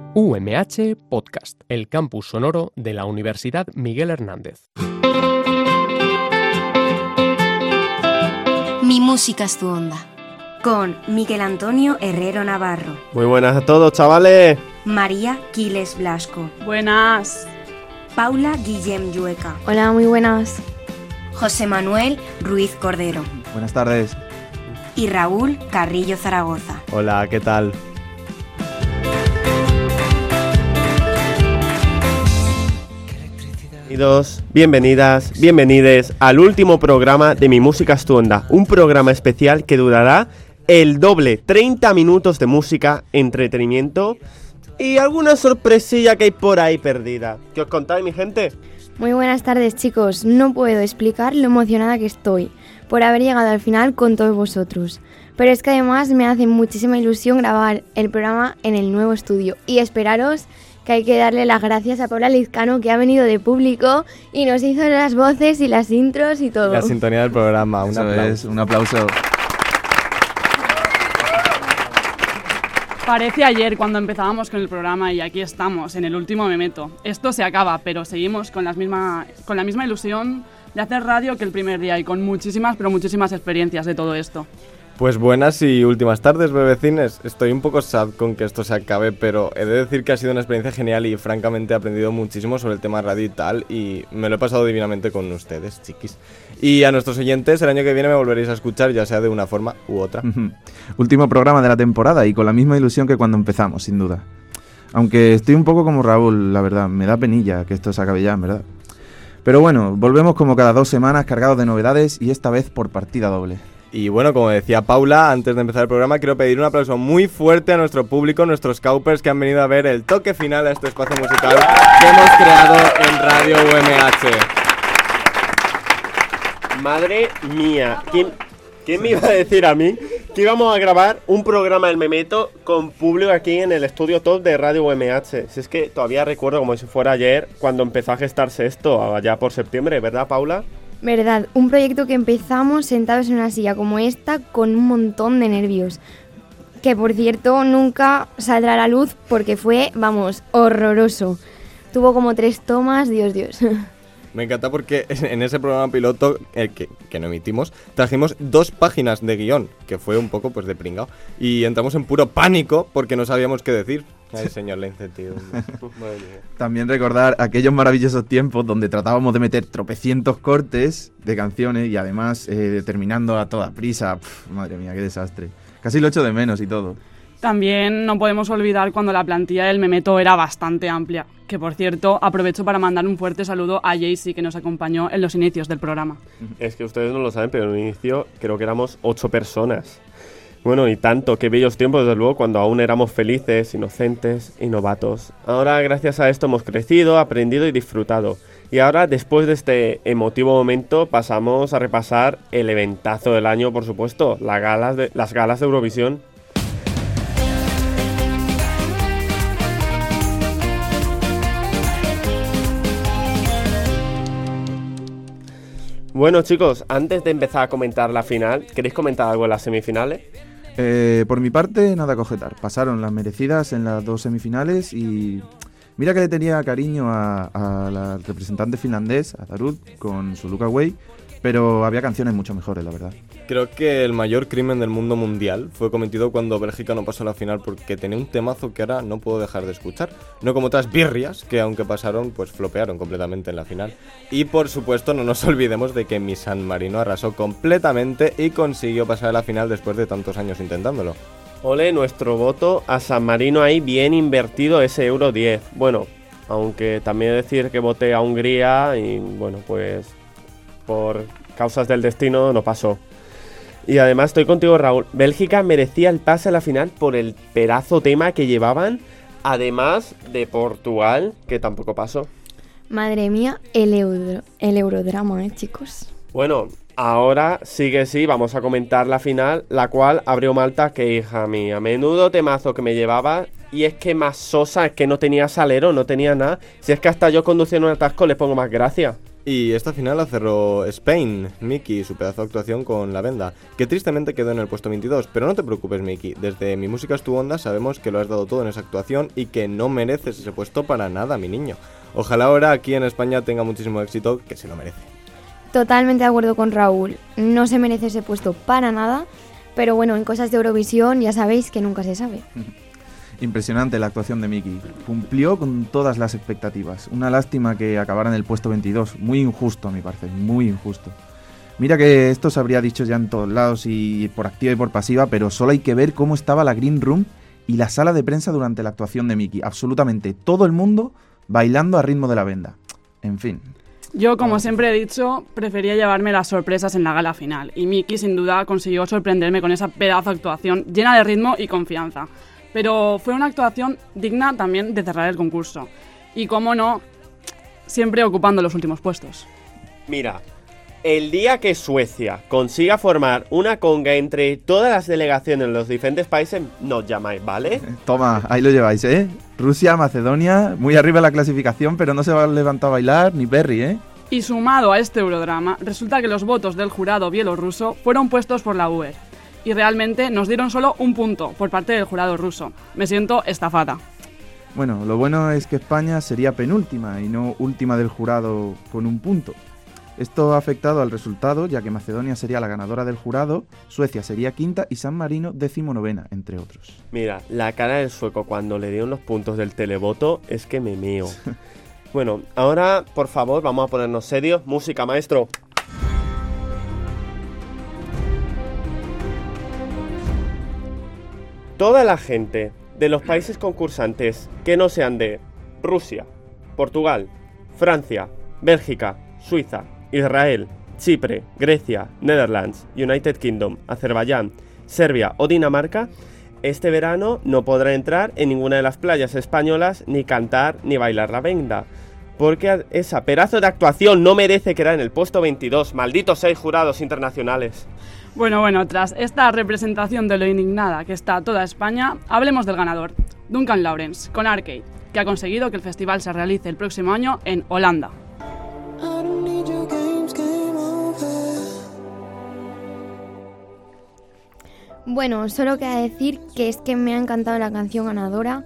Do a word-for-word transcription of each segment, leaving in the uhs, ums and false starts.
U M H Podcast, el campus sonoro de la Universidad Miguel Hernández. Mi música es tu onda, con Miguel Antonio Herrero Navarro. Muy buenas a todos, chavales. María Quiles Blasco. Buenas. Paula Guillem Llueca. Hola, muy buenas. José Manuel Ruiz Cordero. Buenas tardes. Y Raúl Carrillo Zaragoza. Hola, ¿qué tal? Bienvenidos, bienvenidas, bienvenides al último programa de Mi Música es tu Onda, un programa especial que durará el doble, treinta minutos de música, entretenimiento y alguna sorpresilla que hay por ahí perdida. ¿Qué os contáis, mi gente? Muy buenas tardes, chicos. No puedo explicar lo emocionada que estoy por haber llegado al final con todos vosotros. Pero es que además me hace muchísima ilusión grabar el programa en el nuevo estudio y esperaros que hay que darle las gracias a Paula Lizcano, que ha venido de público y nos hizo las voces y las intros y todo. La sintonía del programa, un Eso aplauso. es, un aplauso. Parece ayer cuando empezábamos con el programa y aquí estamos, en el último Memeto. Esto se acaba, pero seguimos con, las misma, con la misma ilusión de hacer radio que el primer día y con muchísimas, pero muchísimas experiencias de todo esto. Pues buenas y últimas tardes, bebecines. Estoy un poco sad con que esto se acabe, pero he de decir que ha sido una experiencia genial y francamente he aprendido muchísimo sobre el tema radio y tal, y me lo he pasado divinamente con ustedes, chiquis. Y a nuestros oyentes, el año que viene me volveréis a escuchar, ya sea de una forma u otra. Último programa de la temporada y con la misma ilusión que cuando empezamos, sin duda. Aunque estoy un poco como Raúl, la verdad, me da penilla que esto se acabe ya, en verdad. Pero bueno, volvemos como cada dos semanas cargados de novedades y esta vez por partida doble. Y bueno, como decía Paula, antes de empezar el programa, quiero pedir un aplauso muy fuerte a nuestro público, nuestros caupers que han venido a ver el toque final a este espacio musical que hemos creado en Radio U M H. Madre mía, ¿quién, ¿quién me iba a decir a mí que íbamos a grabar un programa del Memeto con público aquí en el estudio top de Radio U M H? Si es que todavía recuerdo como si fuera ayer cuando empezó a gestarse esto, allá por septiembre, ¿verdad, Paula? Verdad, un proyecto que empezamos sentados en una silla como esta con un montón de nervios. Que por cierto nunca saldrá a la luz porque fue, vamos, horroroso. Tuvo como tres tomas, Dios, Dios. Me encanta porque en ese programa piloto eh, que, que no emitimos, trajimos dos páginas de guión, que fue un poco pues de pringao. Y entramos en puro pánico porque no sabíamos qué decir. Ay, señor, la incertidumbre. También recordar aquellos maravillosos tiempos donde tratábamos de meter tropecientos cortes de canciones y además eh, terminando a toda prisa. Pff, madre mía, qué desastre. Casi lo echo de menos y todo. También no podemos olvidar cuando la plantilla del Memeto era bastante amplia. Que por cierto, aprovecho para mandar un fuerte saludo a Jaycee, que nos acompañó en los inicios del programa. Es que ustedes no lo saben, pero en un inicio creo que éramos ocho personas. Bueno, y tanto, qué bellos tiempos, desde luego, cuando aún éramos felices, inocentes y novatos. Ahora, gracias a esto, hemos crecido, aprendido y disfrutado. Y ahora, después de este emotivo momento, pasamos a repasar el eventazo del año, por supuesto, las galas de, las galas de Eurovisión. Bueno, chicos, antes de empezar a comentar la final, ¿queréis comentar algo en las semifinales? Eh, por mi parte, nada que objetar. Pasaron las merecidas en las dos semifinales y mira que le tenía cariño a, a la representante finlandés, a Darut, con su Look Away, pero había canciones mucho mejores, la verdad. Creo que el mayor crimen del mundo mundial fue cometido cuando Bélgica no pasó a la final porque tenía un temazo que ahora no puedo dejar de escuchar. No como otras birrias que aunque pasaron, pues flopearon completamente en la final. Y por supuesto no nos olvidemos de que mi San Marino arrasó completamente y consiguió pasar a la final después de tantos años intentándolo. Ole, nuestro voto a San Marino ahí bien invertido ese Euro diez. Bueno, aunque también decir que voté a Hungría y bueno, pues por causas del destino no pasó. Y además estoy contigo, Raúl. Bélgica merecía el pase a la final por el pedazo tema que llevaban, además de Portugal, que tampoco pasó. Madre mía, el, euro, el eurodrama, ¿eh, chicos? Bueno, ahora sí que sí, vamos a comentar la final, la cual abrió Malta, que hija mía, menudo temazo que me llevaba. Y es que más sosa, es que no tenía salero, no tenía nada. Si es que hasta yo conduciendo un atasco le pongo más gracia. Y esta final la cerró Spain, Miki, su pedazo de actuación con La Venda, que tristemente quedó en el puesto veintidós, pero no te preocupes, Miki, desde Mi Música es tu onda sabemos que lo has dado todo en esa actuación y que no mereces ese puesto para nada, mi niño. Ojalá ahora aquí en España tenga muchísimo éxito, que se lo merece. Totalmente de acuerdo con Raúl, no se merece ese puesto para nada, pero bueno, en cosas de Eurovisión ya sabéis que nunca se sabe. Impresionante la actuación de Miki. Cumplió con todas las expectativas. Una lástima que acabara en el puesto veintidós. Muy injusto, a mi parecer. Muy injusto. Mira que esto se habría dicho ya en todos lados y por activa y por pasiva, pero solo hay que ver cómo estaba la Green Room y la sala de prensa durante la actuación de Miki. Absolutamente todo el mundo bailando a ritmo de La Venda. En fin. Yo, como siempre he dicho, prefería llevarme las sorpresas en la gala final. Y Miki, sin duda, consiguió sorprenderme con esa pedazo de actuación llena de ritmo y confianza. Pero fue una actuación digna también de cerrar el concurso. Y cómo no, siempre ocupando los últimos puestos. Mira, el día que Suecia consiga formar una conga entre todas las delegaciones de los diferentes países, nos llamáis, ¿vale? Toma, ahí lo lleváis, ¿eh? Rusia, Macedonia, muy arriba en la clasificación, pero no se va a levantar a bailar ni Perry, ¿eh? Y sumado a este eurodrama, resulta que los votos del jurado bielorruso fueron puestos por la U E R. Y realmente nos dieron solo un punto por parte del jurado ruso. Me siento estafada. Bueno, lo bueno es que España sería penúltima y no última del jurado con un punto. Esto ha afectado al resultado, ya que Macedonia sería la ganadora del jurado, Suecia sería quinta y San Marino decimonovena, entre otros. Mira, la cara del sueco cuando le dieron los puntos del televoto es que me meo. Bueno, ahora, por favor, vamos a ponernos serios. Música, maestro. Toda la gente de los países concursantes que no sean de Rusia, Portugal, Francia, Bélgica, Suiza, Israel, Chipre, Grecia, Netherlands, United Kingdom, Azerbaiyán, Serbia o Dinamarca, este verano no podrá entrar en ninguna de las playas españolas ni cantar ni bailar La Venda. Porque esa pedazo de actuación no merece quedar en el puesto veintidós. Malditos seis jurados internacionales. Bueno, bueno, tras esta representación de lo indignada que está toda España, hablemos del ganador, Duncan Lawrence, con Arcade, que ha conseguido que el festival se realice el próximo año en Holanda. Bueno, solo queda decir que es que me ha encantado la canción ganadora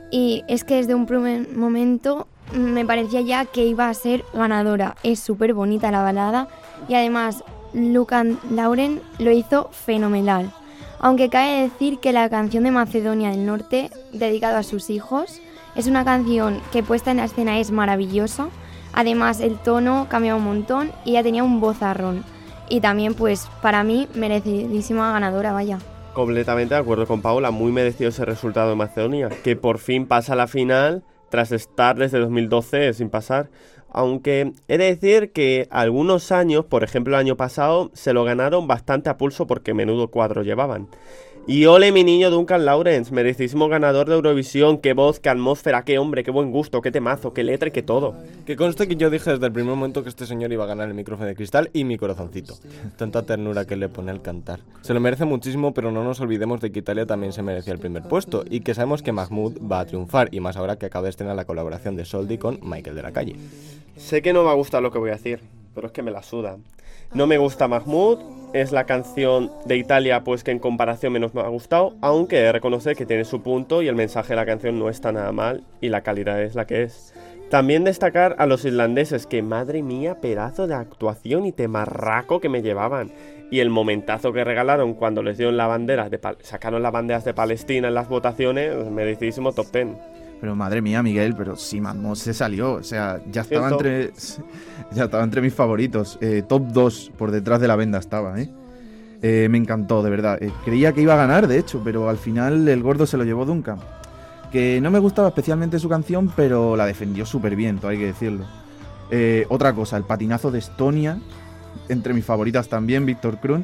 y es que desde un primer momento me parecía ya que iba a ser ganadora. Es súper bonita la balada y además Duncan Lawrence lo hizo fenomenal. Aunque cabe decir que la canción de Macedonia del Norte, dedicada a sus hijos, es una canción que puesta en la escena es maravillosa. Además el tono cambia un montón y ya tenía un vozarrón. Y también pues para mí merecidísima ganadora, vaya. Completamente de acuerdo con Paula, muy merecido ese resultado de Macedonia, que por fin pasa a la final tras estar desde dos mil doce sin pasar. Aunque he de decir que algunos años, por ejemplo el año pasado, se lo ganaron bastante a pulso porque menudo cuadro llevaban. Y ole mi niño Duncan Lawrence, merecidísimo ganador de Eurovisión, qué voz, qué atmósfera, qué hombre, qué buen gusto, qué temazo, qué letra y qué todo. Que conste que yo dije desde el primer momento que este señor iba a ganar el micrófono de cristal y mi corazoncito. Tanta ternura que le pone al cantar. Se lo merece muchísimo, pero no nos olvidemos de que Italia también se merecía el primer puesto y que sabemos que Mahmood va a triunfar, y más ahora que acaba de estrenar la colaboración de Soldi con Michael de la Calle. Sé que no me va a gustar lo que voy a decir, pero es que me la suda. No me gusta Mahmood, es la canción de Italia pues que en comparación menos me ha gustado, aunque he de reconocer que tiene su punto y el mensaje de la canción no está nada mal y la calidad es la que es. También destacar a los islandeses, que madre mía, pedazo de actuación y temarraco que me llevaban. Y el momentazo que regalaron cuando les dieron la bandera, de sacaron las banderas de Palestina en las votaciones, merecidísimo top ten. Pero madre mía, Miguel, pero si Mahmood se salió, o sea, ya estaba entre ya estaba entre mis favoritos, eh, top dos, por detrás de La Venda estaba, ¿eh? Eh, me encantó, de verdad, eh, creía que iba a ganar, de hecho, pero al final el gordo se lo llevó Duncan, que no me gustaba especialmente su canción, pero la defendió súper bien, todo hay que decirlo. Eh, otra cosa, el patinazo de Estonia, entre mis favoritas también, Víctor Krum,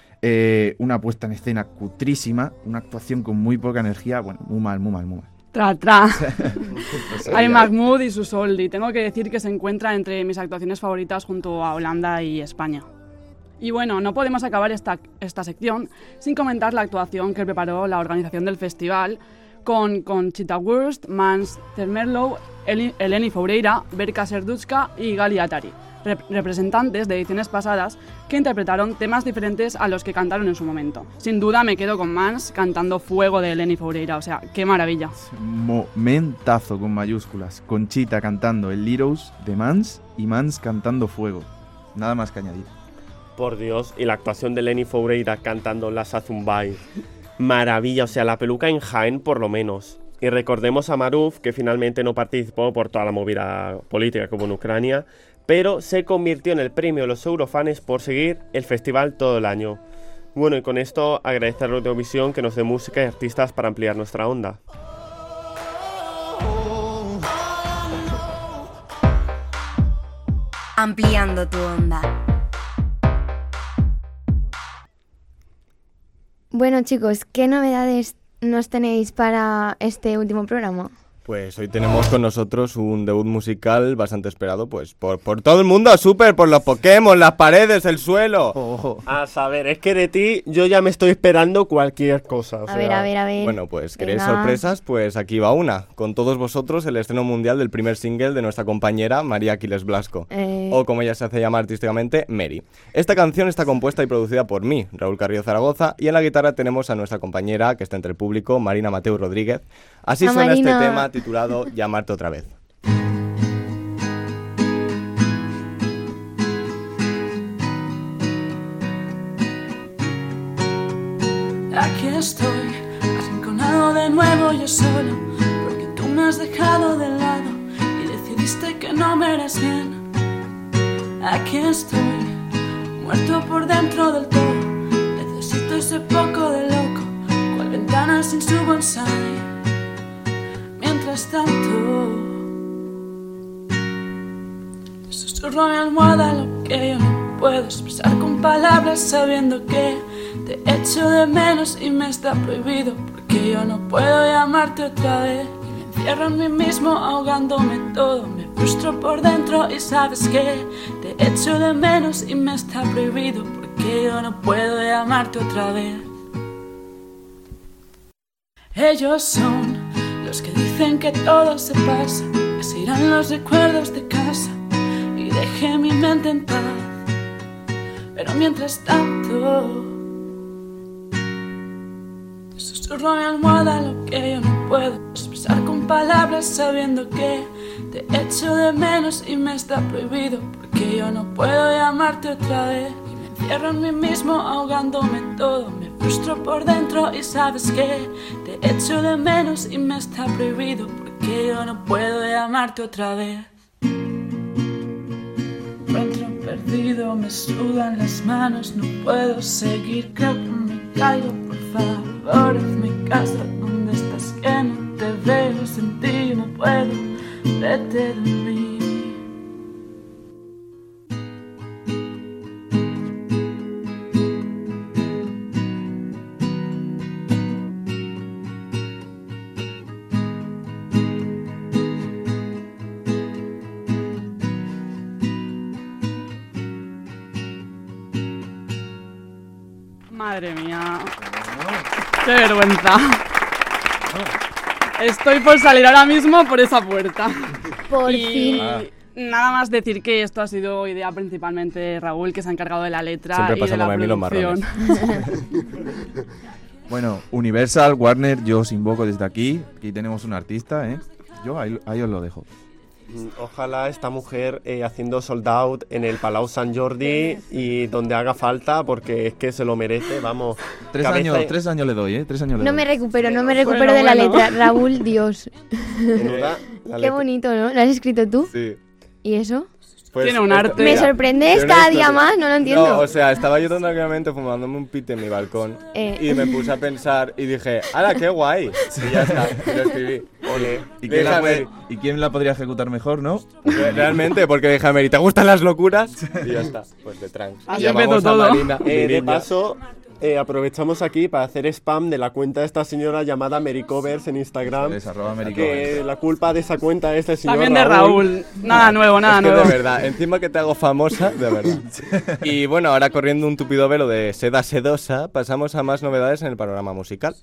eh, una puesta en escena cutrísima, una actuación con muy poca energía, bueno, muy mal, muy mal, muy mal. Tra, tra. Hay Mahmood y su Soldi. Tengo que decir que se encuentra entre mis actuaciones favoritas junto a Holanda y España. Y bueno, no podemos acabar esta, esta sección sin comentar la actuación que preparó la organización del festival con Conchita Wurst, Mans Termerlow, Eleni Foureira, Berka Serduchka y Gali Atari. rep- representantes de ediciones pasadas que interpretaron temas diferentes a los que cantaron en su momento. Sin duda me quedo con Mans cantando Fuego de Eleni Foureira, o sea, qué maravilla. Momentazo con mayúsculas. Conchita cantando el Heroes de Mans y Mans cantando Fuego. Nada más que añadir. Por Dios, y la actuación de Eleni Foureira cantando La Sazumbai. Maravilla, o sea, la peluca en Jaén por lo menos. Y recordemos a Maruf, que finalmente no participó por toda la movida política como en Ucrania, pero se convirtió en el premio de los Eurofanes por seguir el festival todo el año. Bueno, y con esto agradecer a Eurovisión que nos dé música y artistas para ampliar nuestra onda. Ampliando tu onda. Bueno, chicos, ¿qué novedades nos tenéis para este último programa? Pues hoy tenemos con nosotros un debut musical bastante esperado, pues por, por todo el mundo, súper, por los Pokémon, las paredes, el suelo. Oh. A saber, es que de ti yo ya me estoy esperando cualquier cosa. O A sea, ver, a ver, a ver. Bueno, pues ¿queréis Venga. sorpresas? Pues aquí va una. Con todos vosotros el estreno mundial del primer single de nuestra compañera María Aquiles Blasco. Eh. O como ella se hace llamar artísticamente, Mary. Esta canción está compuesta y producida por mí, Raúl Carrillo Zaragoza, y en la guitarra tenemos a nuestra compañera, que está entre el público, Marina Mateu Rodríguez. Así Ah, suena Marina. este tema titulado Llamarte otra vez. Aquí estoy, arrinconado de nuevo yo solo, porque tú me has dejado de lado y decidiste que no me eres bien. Aquí estoy, muerto por dentro del todo, necesito ese poco de loco, cual ventana sin su bonsai. Mientras tanto, te susurro a mi almohada lo que yo no puedo expresar con palabras, sabiendo que te echo de menos y me está prohibido, porque yo no puedo llamarte otra vez. Y me encierro en mí mismo ahogándome todo, me frustro por dentro y sabes que te echo de menos y me está prohibido, porque yo no puedo llamarte otra vez. Ellos son los que dicen que todo se pasa, que se irán los recuerdos de casa y dejé mi mente en paz. Pero mientras tanto, te susurro a mi almohada lo que yo no puedo expresar con palabras, sabiendo que te echo de menos y me está prohibido, porque yo no puedo llamarte otra vez. Y me encierro en mí mismo ahogándome todo, me frustro por dentro y sabes que te echo de menos y me está prohibido, porque yo no puedo llamarte otra vez. Encuentro perdido, me sudan las manos, no puedo seguir, creo que me caigo, por favor, hazme caso, ¿dónde estás? Que no te veo, sin ti no puedo, vete de mí. Madre mía. ¡Qué vergüenza! Estoy por salir ahora mismo por esa puerta. Por y fin. nada más decir que esto ha sido idea principalmente de Raúl, que se ha encargado de la letra Siempre y de la pasándome a mí los producción. Bueno, Universal, Warner, yo os invoco desde aquí. Aquí tenemos un artista, ¿eh? Yo ahí, ahí os lo dejo. Ojalá esta mujer eh, haciendo sold out en el Palau Sant Jordi y donde haga falta, porque es que se lo merece, vamos. Tres cabeza años, y- tres años le doy, ¿eh? Tres años le No doy. me recupero, no me Bueno, recupero de la bueno. letra. Raúl, Dios. menuda la Qué letra. bonito, ¿no? ¿Lo has escrito tú? Sí. ¿Y eso? Pues, Tiene un esto- arte. Me mira, sorprendes tiene cada una día historia. más, no lo entiendo. No, o sea, estaba yo tranquilamente fumándome un pite en mi balcón Eh. y me puse a pensar y dije, ¡hala, qué guay! Y ya está, y lo escribí. Ole. ¿Y quién, la Déjame- puede- ¿Y quién la podría ejecutar mejor, no? Realmente, porque dije a Mary, ¿te gustan las locuras? Y ya está, pues de trans. Así Llamamos empezó a todo. Marina, mi Eh, de niña. paso, eh, aprovechamos aquí para hacer spam de la cuenta de esta señora llamada Mericovers en Instagram. Es arroba Que Mericovers. la culpa de esa cuenta es del señor También de Raúl. Nada nuevo, nada Es que nuevo. de verdad, encima que te hago famosa, de verdad. Y bueno, ahora corriendo un tupido velo de seda sedosa, pasamos a más novedades en el panorama musical.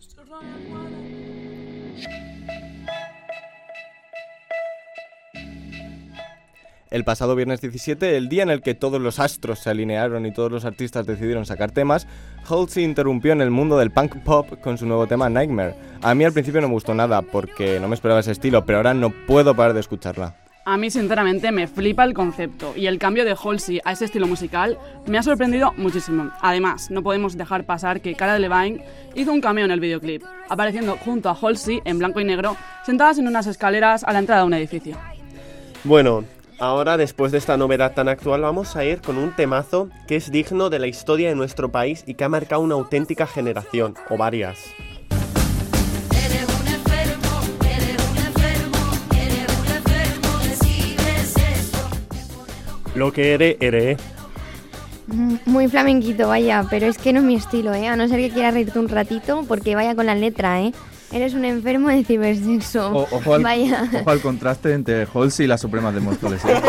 El pasado viernes diecisiete, el día en el que todos los astros se alinearon y todos los artistas decidieron sacar temas, Halsey interrumpió en el mundo del punk pop con su nuevo tema Nightmare. A mí al principio no me gustó nada porque no me esperaba ese estilo, pero ahora no puedo parar de escucharla. A mí, sinceramente, me flipa el concepto y el cambio de Halsey a ese estilo musical me ha sorprendido muchísimo. Además, no podemos dejar pasar que Cara Delevingne hizo un cameo en el videoclip, apareciendo junto a Halsey en blanco y negro, sentadas en unas escaleras a la entrada de un edificio. Bueno, ahora después de esta novedad tan actual vamos a ir con un temazo que es digno de la historia de nuestro país y que ha marcado una auténtica generación, o varias. Lo que eres, eres. Muy flamenquito, vaya, pero es que no es mi estilo, ¿eh? A no ser que quieras reírte un ratito, porque vaya con la letra, ¿eh? Eres un enfermo de cibersexo. O, ojo, al, vaya. ojo al contraste entre Halsey y las Supremas de Móstoles. ¿eh?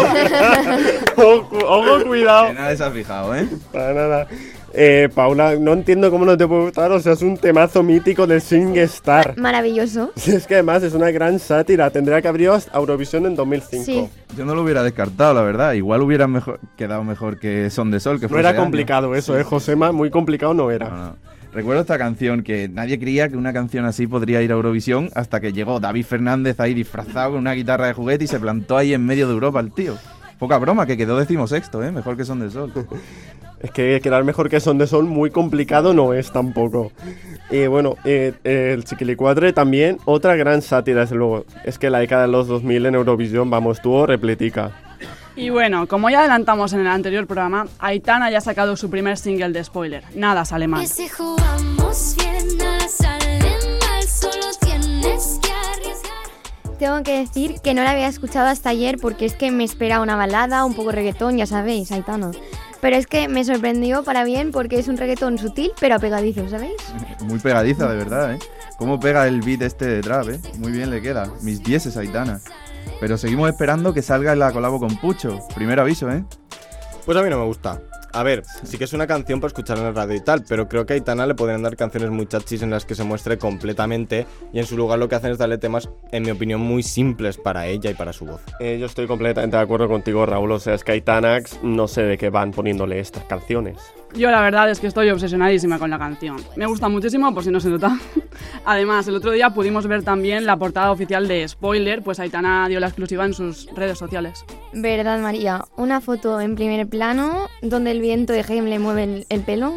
ojo, ojo, cuidado. Que nadie se ha fijado, ¿eh? Para nada. Eh, Paula, no entiendo cómo no te puede gustar, o sea, es un temazo mítico del SingStar. Maravilloso. Es que además es una gran sátira, tendría que haber ido a Eurovisión en dos mil cinco. Sí. Yo no lo hubiera descartado, la verdad. Igual hubiera mejor, quedado mejor que Son de Sol, que fue No era ese año. complicado eso, eh, Josema, muy complicado no era. No, no. Recuerdo esta canción, que nadie creía que una canción así podría ir a Eurovisión hasta que llegó David Fernández ahí disfrazado con una guitarra de juguete y se plantó ahí en medio de Europa el tío. Poca broma, que quedó decimosexto, ¿eh? Mejor que Son de Sol. Es que quedar mejor que Son de Sol muy complicado no es tampoco. Y bueno, eh, eh, el Chiquilicuatre también, otra gran sátira, desde luego. Es que la década de los dos mil en Eurovisión, vamos, estuvo repletica. Y bueno, como ya adelantamos en el anterior programa, Aitana ya ha sacado su primer single de Spoiler, Nada sale mal. Y si jugamos bien, nada sale mal, solo tienes que arriesgar. Tengo que decir que no la había escuchado hasta ayer porque es que me espera una balada, un poco reggaetón, ya sabéis, Aitana. Pero es que me sorprendió para bien porque es un reggaetón sutil pero pegadizo, ¿sabéis? Muy pegadiza, de verdad, ¿eh? Cómo pega el beat este de trap, ¿eh? Muy bien le queda. Mis dieces, Aitana. Pero seguimos esperando que salga en la colabo con Pucho. Primero aviso, ¿eh? Pues a mí no me gusta. A ver, sí que es una canción para escuchar en la radio y tal, pero creo que a Aitana le podrían dar canciones muy chachis en las que se muestre completamente y en su lugar lo que hacen es darle temas, en mi opinión, muy simples para ella y para su voz. Eh, yo estoy completamente de acuerdo contigo, Raúl. O sea, es que Aitanax no sé de qué van poniéndole estas canciones. Yo la verdad es que estoy obsesionadísima con la canción. Me gusta muchísimo, por si no se nota. Además, el otro día pudimos ver también la portada oficial de Spoiler, pues Aitana dio la exclusiva en sus redes sociales. Verdad, María. Una foto en primer plano donde el viento de Gem le mueve el, el pelo.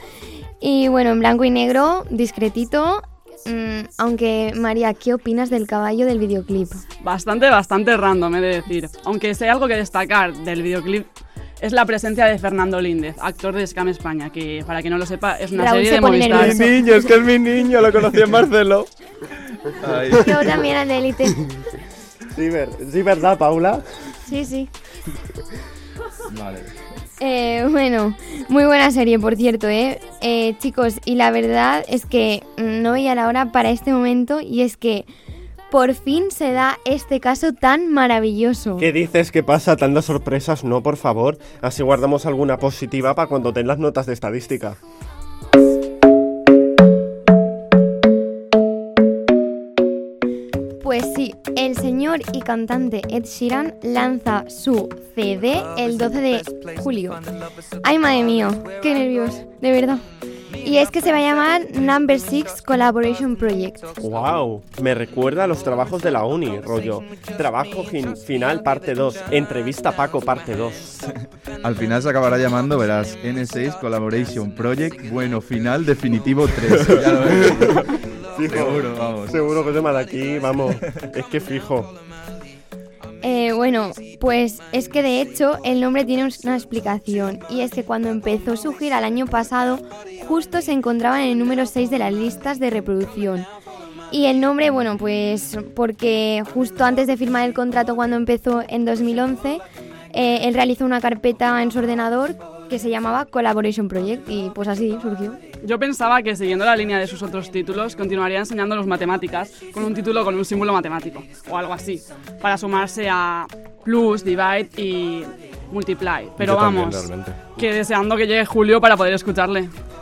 Y bueno, en blanco y negro, discretito. Mm, aunque, María, ¿qué opinas del caballo del videoclip? Bastante, bastante random, he de decir. Aunque si hay algo que destacar del videoclip es la presencia de Fernando Líndez, actor de Scam España, que para quien no lo sepa es una Raúl serie se de pone Movistar. nervioso. Mi niño, es que es mi niño, lo conocí en Barcelona. Ay. Yo también al de Élite. Sí, ver, sí, ¿verdad, Paula? Sí, sí. Vale. Eh, bueno, muy buena serie, por cierto, ¿eh? eh chicos, y la verdad es que no veía la hora para este momento y es que por fin se da este caso tan maravilloso. ¿Qué dices? ¿Qué pasa? ¿Tantas sorpresas? No, por favor. Así guardamos alguna positiva para cuando den las notas de estadística. Pues sí, el señor y cantante Ed Sheeran lanza su C D el doce de julio. Ay, madre mía, qué nervios, de verdad. Y es que se va a llamar Number Six Collaboration Project. ¡Wow! Me recuerda a los trabajos de la uni, rollo. Trabajo fin- final parte dos. Entrevista Paco parte dos. Al final se acabará llamando, verás, N seis Collaboration Project, bueno, final definitivo tres. Ya lo ves. Fijo, Seguro, vamos. Seguro que se llama de aquí, vamos. Es que fijo. Eh, bueno, pues es que de hecho el nombre tiene una explicación y es que cuando empezó su gira el año pasado justo se encontraba en el número seis de las listas de reproducción. Y el nombre, bueno, pues porque justo antes de firmar el contrato cuando empezó en dos mil once, eh, él realizó una carpeta en su ordenador que se llamaba Collaboration Project y pues así surgió. Yo pensaba que siguiendo la línea de sus otros títulos continuaría enseñándonos matemáticas con un título con un símbolo matemático o algo así, para sumarse a plus, divide y multiply. Pero Yo también, vamos, realmente. que deseando que llegue julio para poder escucharle.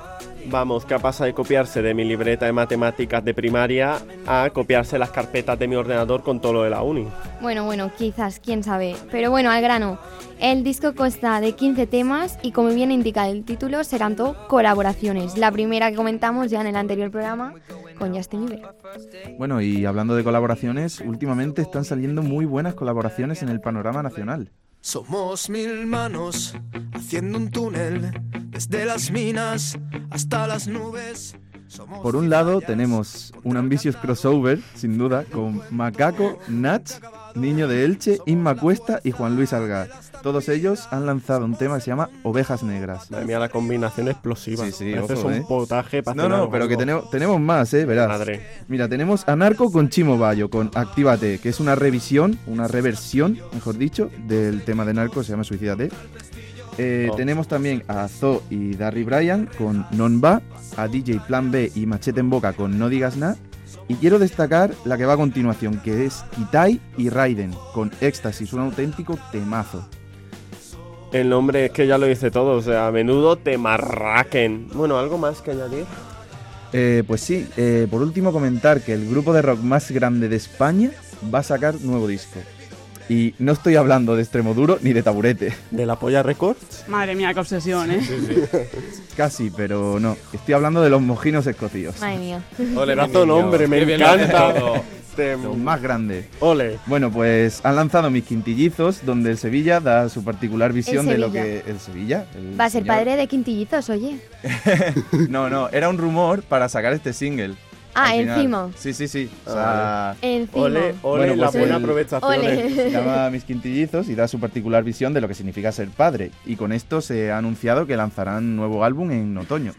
Vamos, ¿qué pasa de copiarse de mi libreta de matemáticas de primaria a copiarse las carpetas de mi ordenador con todo lo de la uni? Bueno, bueno, quizás, quién sabe. Pero bueno, al grano. El disco consta de quince temas y, como bien indica el título, serán todo colaboraciones. La primera que comentamos ya en el anterior programa con Justin Bieber. Bueno, y hablando de colaboraciones, últimamente están saliendo muy buenas colaboraciones en el panorama nacional. Somos mil manos haciendo un túnel desde las minas hasta las nubes. Somos Por un lado tenemos un ambitious crossover, sin duda, con Macaco, Nach, Niño de Elche, Inma Cuesta y Juan Luis Algar. Todos ellos han lanzado un tema que se llama Ovejas Negras. Madre mía, la combinación explosiva. Sí, sí, Este es ojo, un eh. potaje para No, no, pero que tenemos, tenemos más, eh, verás. Madre. Mira, tenemos a Narco con Chimo Bayo, con Actívate, que es una revisión, una reversión, mejor dicho, del tema de Narco, se llama Suicídate. Eh, Oh. Tenemos también a Zo y Darry Bryan con Non Va, a D J Plan B y Machete en Boca con No Digas Nada. Y quiero destacar la que va a continuación, que es Kitai y Raiden con Éxtasis, un auténtico temazo. El nombre es que ya lo dice todo, o sea, a menudo te marraquen. Bueno, ¿algo más que añadir? Eh, pues sí, eh, por último comentar que el grupo de rock más grande de España va a sacar nuevo disco. Y no estoy hablando de Extremoduro ni de Taburete. ¿De la Polla Records? Madre mía, qué obsesión, ¿eh? Casi, pero no. Estoy hablando de los mojinos escocíos. Madre mía. Ole, razón, hombre, me Qué bien lo has encanta. hecho. Te- Los más grandes. Ole. Bueno, pues han lanzado Mis Quintillizos, donde el Sevilla da su particular visión de lo Sevilla. que... ¿El Sevilla? El Va a ser señor. padre de quintillizos, oye. No, no, era un rumor para sacar este single. Ah, al final. encima. Sí, sí, sí. O sea, Encima. Ole, ole, Bueno, la pues buena el- aprovechación. Ole. se llama Mis Quintillizos y da su particular visión de lo que significa ser padre. Y con esto se ha anunciado que lanzarán nuevo álbum en otoño.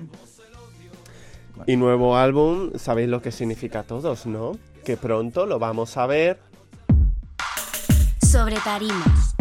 Y nuevo álbum, sabéis lo que significa a todos, ¿no? Que pronto lo vamos a ver. Sobre tarimas.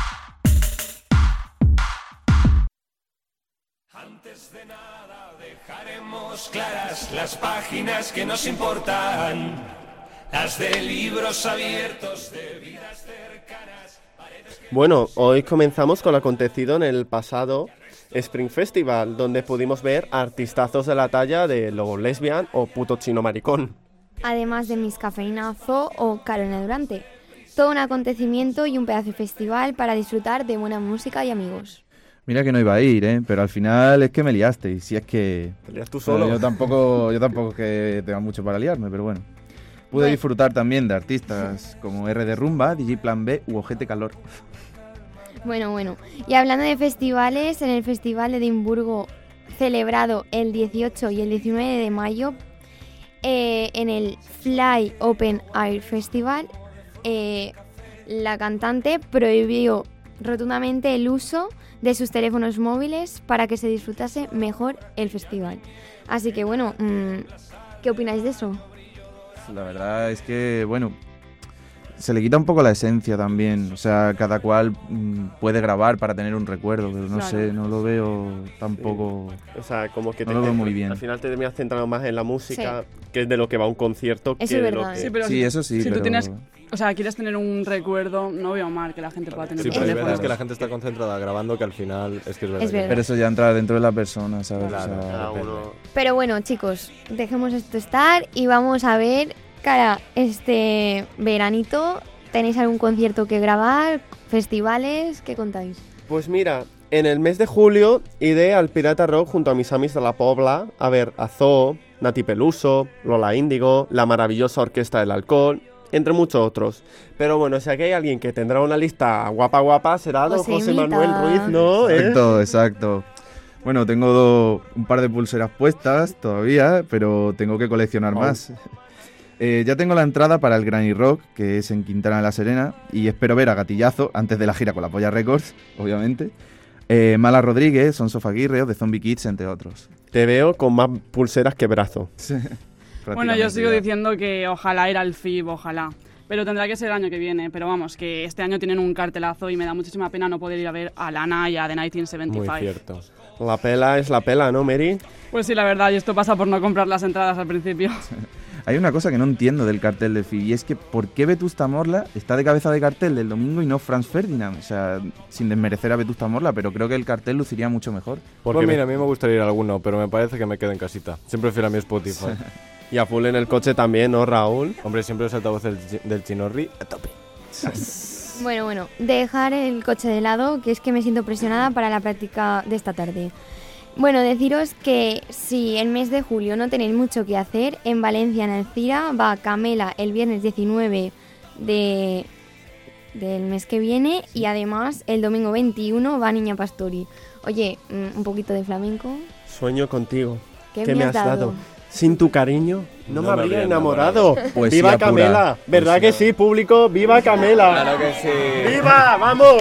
Dejaremos claras las páginas que nos importan, las de libros abiertos de vidas cercanas. Bueno, hoy comenzamos con lo acontecido en el pasado Spring Festival, donde pudimos ver artistazos de la talla de Lobo Lesbian o Puto Chino Maricón. Además de Miss Cafeína Zoo o Carolina Durante. Todo un acontecimiento y un pedazo de festival para disfrutar de buena música y amigos. Mira que no iba a ir, ¿eh? Pero al final es que me liaste. Y si es que... Te lías tú Bueno, solo. yo tampoco, yo tampoco es que tenga mucho para liarme, pero bueno. Pude Bueno. disfrutar también de artistas como R de Rumba, D J Plan B u Ojete Calor. Bueno, bueno. Y hablando de festivales, en el Festival de Edimburgo, celebrado el dieciocho y el diecinueve de mayo, eh, en el Fly Open Air Festival, eh, la cantante prohibió rotundamente el uso de sus teléfonos móviles para que se disfrutase mejor el festival. Así que bueno, mmm, ¿qué opináis de eso? La verdad es que, bueno, se le quita un poco la esencia también. O sea, cada cual mm, puede grabar para tener un recuerdo, pero no Claro. sé, no lo veo tampoco... O sea, como que No te, lo veo te- muy bien. al final te terminas centrando más en la música, que es de lo que va un concierto, Eso que es de lo verdad, que... ¿eh? Sí, pero Sí, si, eso sí, si pero... tú tienes, o sea, quieres tener un recuerdo, no veo mal que la gente pueda tener Sí, un pero hay teléfono. veces que la gente está concentrada grabando que al final es que es verdad. Es que- verdad. Pero eso ya entra dentro de la persona, ¿sabes? Claro, O sea, Cada depende. uno... Pero bueno, chicos, dejemos esto estar y vamos a ver, cara, este veranito, ¿tenéis algún concierto que grabar? ¿Festivales? ¿Qué contáis? Pues mira, en el mes de julio iré al Pirata Rock junto a mis amis de la Pobla a ver a Zoo, Nati Peluso, Lola Índigo, la maravillosa Orquesta del Alcohol, entre muchos otros. Pero bueno, si aquí hay alguien que tendrá una lista guapa guapa, será don José Josemita. Manuel Ruiz, ¿no? ¿Eh? Exacto, exacto. Bueno, tengo do- un par de pulseras puestas todavía, pero tengo que coleccionar Oh. más. Eh, ya tengo la entrada para el Granny Rock, que es en Quintana de la Serena, y espero ver a Gatillazo antes de la gira con la Polla Records, obviamente. Eh, Mala Rodríguez, Sonso Faguirre o The Zombie Kids, entre otros. Te veo con más pulseras que brazo. Bueno, yo sigo ya. diciendo que ojalá ir al F I B, ojalá. Pero tendrá que ser el año que viene. Pero vamos, que este año tienen un cartelazo y me da muchísima pena no poder ir a ver a Lana y a The Muy diecinueve setenta y cinco. cierto. La pela es la pela, ¿no, Mary? Pues sí, la verdad, y esto pasa por no comprar las entradas al principio. Hay una cosa que no entiendo del cartel de F I B, y es que ¿por qué Vetusta Morla está de cabeza de cartel del domingo y no Franz Ferdinand? O sea, sin desmerecer a Vetusta Morla, pero creo que el cartel luciría mucho mejor. Porque pues mira, a mí me gustaría ir a alguno, pero me parece que me quedo en casita. Siempre fiel a mi Spotify. Y a full en el coche también, ¿no, Raúl? Hombre, siempre los altavoces del, del Chinorri a tope. Bueno, bueno, dejar el coche de lado, que es que me siento presionada para la práctica de esta tarde. Bueno, deciros que si el mes de julio no tenéis mucho que hacer, en Valencia, en Alcira, va Camela el viernes diecinueve de, del mes que viene y además el domingo veintiuno va Niña Pastori. Oye, un poquito de flamenco. Sueño contigo. ¿Qué, ¿Qué me me has dado? dado? Sin tu cariño no, no me habría enamorado. enamorado. Poesía ¡Viva pura. Camela! ¿Verdad Poesía. que sí, público? ¡Viva Camela! Claro que sí. ¡Viva! ¡Vamos!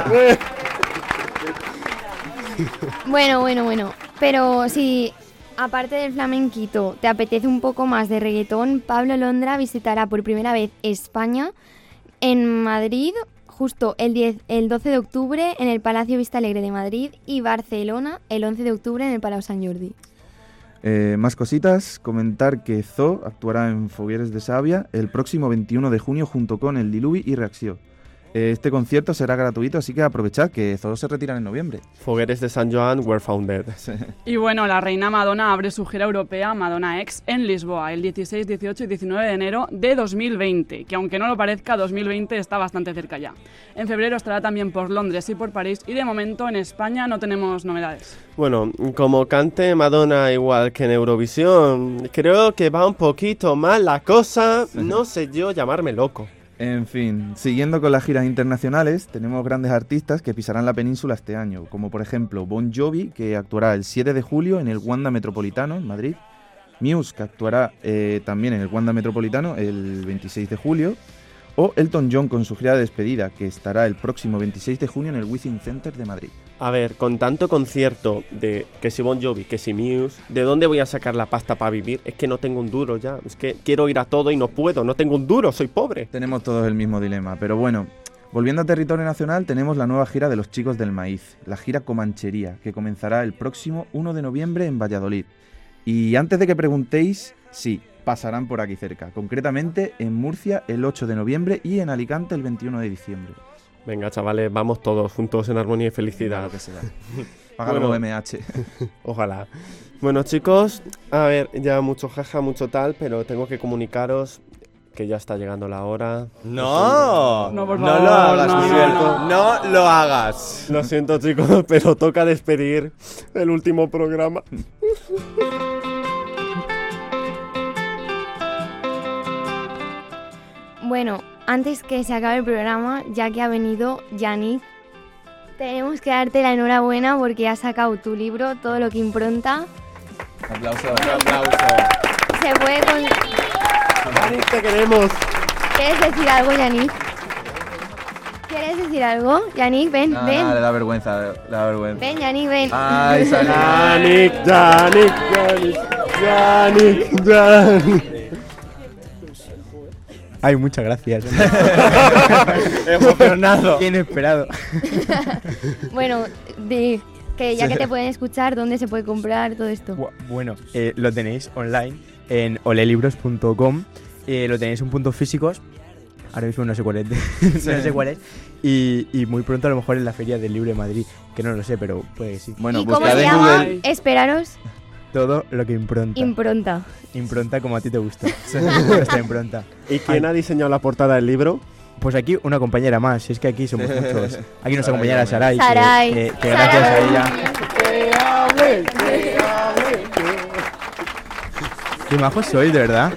Bueno, bueno, bueno. Pero si, aparte del flamenquito, te apetece un poco más de reggaetón, Pablo Londra visitará por primera vez España en Madrid, justo el, diez, el doce de octubre en el Palacio Vista Alegre de Madrid y Barcelona el once de octubre en el Palau Sant Jordi. Eh, más cositas, comentar que Zoo actuará en Fogueres de Sàvia el próximo veintiuno de junio junto con El Diluvi y Reacció. Eh, este concierto será gratuito, así que aprovechad que Zoo se retiran en noviembre. Fogueres de San Joan were founded. Y bueno, la reina Madonna abre su gira europea Madonna X en Lisboa el dieciséis, dieciocho y diecinueve de enero de dos mil veinte, que aunque no lo parezca, dos mil veinte está bastante cerca ya. En febrero estará también por Londres y por París y de momento en España no tenemos novedades. Bueno, como cante Madonna igual que en Eurovisión, creo que va un poquito mal la cosa, no sé yo llamarme loco. En fin, siguiendo con las giras internacionales, tenemos grandes artistas que pisarán la península este año, como por ejemplo Bon Jovi, que actuará el siete de julio en el Wanda Metropolitano, en Madrid, Muse, que actuará eh, también en el Wanda Metropolitano el veintiséis de julio, o Elton John con su gira de despedida, que estará el próximo veintiséis de junio en el Within Center de Madrid. A ver, con tanto concierto de que si Bon Jovi, que si Muse, ¿de dónde voy a sacar la pasta para vivir? Es que no tengo un duro ya, es que quiero ir a todo y no puedo, no tengo un duro, soy pobre. Tenemos todos el mismo dilema, pero bueno, volviendo a territorio nacional, tenemos la nueva gira de los Chicos del Maíz, la gira Comanchería, que comenzará el próximo uno de noviembre en Valladolid. Y antes de que preguntéis, sí, pasarán por aquí cerca, concretamente en Murcia el ocho de noviembre y en Alicante el veintiuno de diciembre. Venga, chavales, vamos todos juntos en armonía y felicidad. Claro que sea. Págalo bueno, M H. Ojalá. Bueno, chicos, a ver, ya mucho jaja, mucho tal, pero tengo que comunicaros que ya está llegando la hora. No, no, por no favor, lo hagas, no, Miguel. no, No lo hagas. Lo siento, chicos, pero toca despedir el último programa. Bueno, antes que se acabe el programa, ya que ha venido Yannick, tenemos que darte la enhorabuena porque has sacado tu libro, Todo lo que impronta. Aplauso, un aplauso. Se puede con... Yannick, te queremos. ¿Quieres decir algo, Yannick? ¿Quieres decir algo? Yannick, ven, No, ven. no, le da vergüenza, le da vergüenza. Ven, Yannick, ven. Ay, Yannick, Yannick, Yannick, Yannick, Yannick. Ay, muchas gracias. Emocionado. Qué inesperado. Bueno, de, que ya que te pueden escuchar, ¿dónde se puede comprar todo esto? Bueno, eh, lo tenéis online en olelibros punto com. Eh, lo tenéis en puntos físicos. Ahora mismo no sé cuál es. no sé cuál es. Y, y muy pronto a lo mejor en la Feria del Libro de Madrid. Que no lo sé, pero puede que sí. Bueno, ¿Y cómo se llama? Esperaros. Todo lo que impronta. Impronta. Impronta como a ti te gusta. Nuestra impronta. ¿Y quién Ay. ha diseñado la portada del libro? Pues aquí una compañera más, si es que aquí somos muchos. Aquí nuestra compañera Saray, Saray. que, que, que gracias Saray. a ella. ¡Que hable! ¡Que hable! Qué majo soy, de verdad.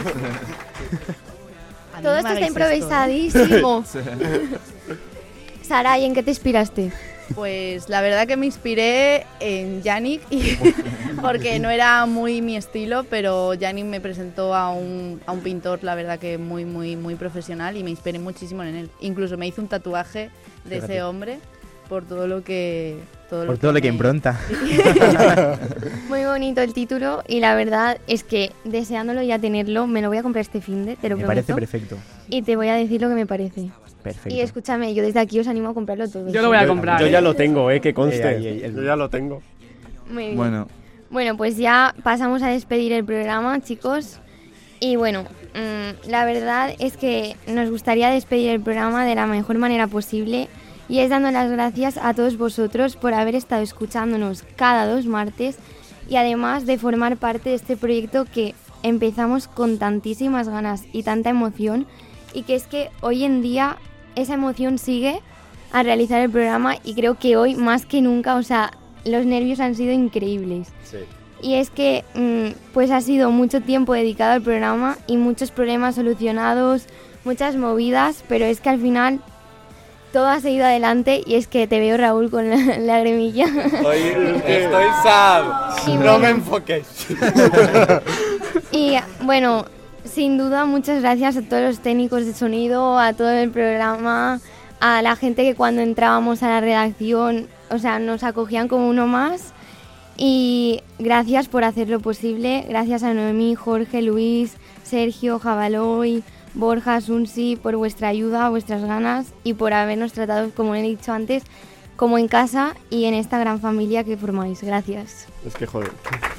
Todo esto está improvisadísimo. Saray, ¿en qué te inspiraste? Pues la verdad que me inspiré en Yannick, y porque no era muy mi estilo, pero Yannick me presentó a un, a un pintor, la verdad que muy, muy, muy profesional, y me inspiré muchísimo en él. Incluso me hice un tatuaje de Fíjate. ese hombre por todo lo que... Todo Por lo todo que lo que me- impronta. Muy bonito el título y la verdad es que deseándolo ya tenerlo, me lo voy a comprar este finde, te lo Me prometo. parece perfecto. Y te voy a decir lo que me parece. Perfecto. Y escúchame, yo desde aquí os animo a comprarlo todo. Yo lo voy a comprar. Yo ¿eh? ya lo tengo, eh, que conste. Eh, ahí, ahí, ahí. Yo ya lo tengo. Muy bien. Bueno, Bueno, pues ya pasamos a despedir el programa, chicos. Y bueno, mmm, la verdad es que nos gustaría despedir el programa de la mejor manera posible y es dando las gracias a todos vosotros por haber estado escuchándonos cada dos martes y además de formar parte de este proyecto que empezamos con tantísimas ganas y tanta emoción y que es que hoy en día esa emoción sigue al realizar el programa y creo que hoy más que nunca, o sea, los nervios han sido increíbles. Sí. Y es que mmm, pues ha sido mucho tiempo dedicado al programa y muchos problemas solucionados, muchas movidas, pero es que al final todo ha seguido adelante y es que te veo, Raúl, con la lagrimilla. Estoy, estoy sad. Y no bueno. me enfoques. Y bueno, sin duda muchas gracias a todos los técnicos de sonido, a todo el programa, a la gente que cuando entrábamos a la redacción, o sea, nos acogían como uno más. Y gracias por hacerlo posible, gracias a Noemí, Jorge, Luis, Sergio, Jabaloy, Borja, Sunsi, por vuestra ayuda, vuestras ganas y por habernos tratado, como he dicho antes, como en casa y en esta gran familia que formáis. Gracias. Es que joder.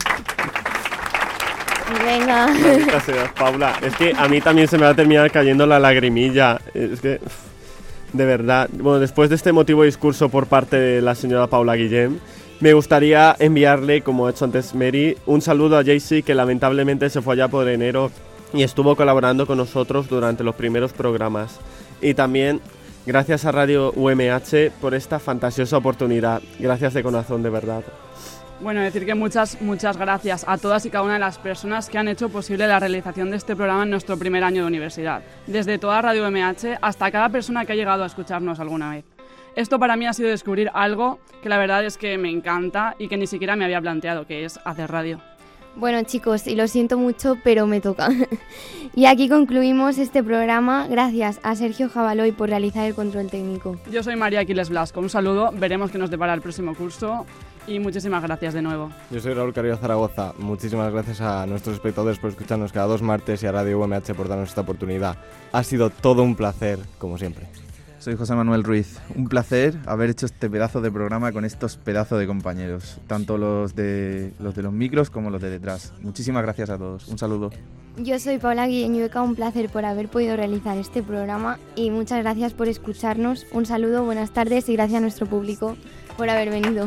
Venga. Maldita sea, Paula. Es que a mí también se me va a terminar cayendo la lagrimilla. Es que, de verdad. Bueno, después de este emotivo discurso por parte de la señora Paula Guillem, me gustaría enviarle, como ha hecho antes Mary, un saludo a Jaycee, que lamentablemente se fue allá por enero y estuvo colaborando con nosotros durante los primeros programas. Y también gracias a Radio U M H por esta fantasiosa oportunidad. Gracias de corazón, de verdad. Bueno, decir que muchas, muchas gracias a todas y cada una de las personas que han hecho posible la realización de este programa en nuestro primer año de universidad. Desde toda Radio U M H hasta cada persona que ha llegado a escucharnos alguna vez. Esto para mí ha sido descubrir algo que la verdad es que me encanta y que ni siquiera me había planteado, que es hacer radio. Bueno, chicos, y lo siento mucho, pero me toca. Y aquí concluimos este programa. Gracias a Sergio Jabaloy por realizar el control técnico. Yo soy María Aquiles Blasco. Un saludo, veremos qué nos depara el próximo curso y muchísimas gracias de nuevo. Yo soy Raúl Carrillo Zaragoza. Muchísimas gracias a nuestros espectadores por escucharnos cada dos martes y a Radio U M H por darnos esta oportunidad. Ha sido todo un placer, como siempre. Soy José Manuel Ruiz. Un placer haber hecho este pedazo de programa con estos pedazos de compañeros, tanto los de los de los micros como los de detrás. Muchísimas gracias a todos. Un saludo. Yo soy Paula Guilleñueca, un placer por haber podido realizar este programa y muchas gracias por escucharnos. Un saludo, buenas tardes y gracias a nuestro público por haber venido.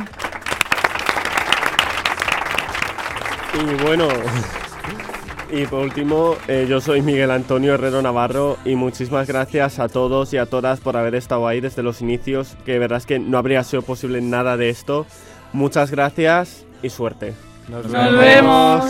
Y bueno, y por último, eh, yo soy Miguel Antonio Herrero Navarro y muchísimas gracias a todos y a todas por haber estado ahí desde los inicios, que de verdad es que no habría sido posible nada de esto. Muchas gracias y suerte. Nos, Nos vemos.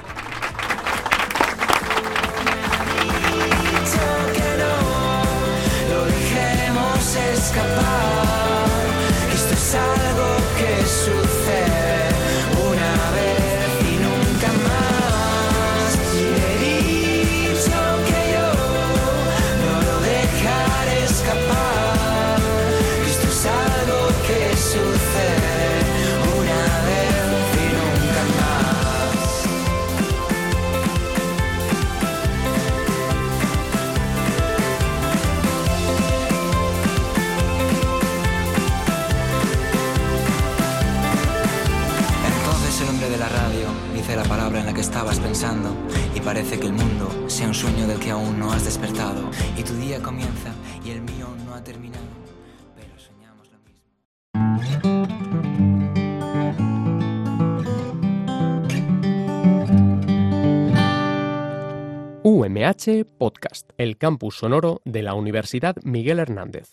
Estabas pensando y parece que el mundo sea un sueño del que aún no has despertado y tu día comienza y el mío no ha terminado, pero soñamos lo mismo. U M H Podcast, el campus sonoro de la Universidad Miguel Hernández.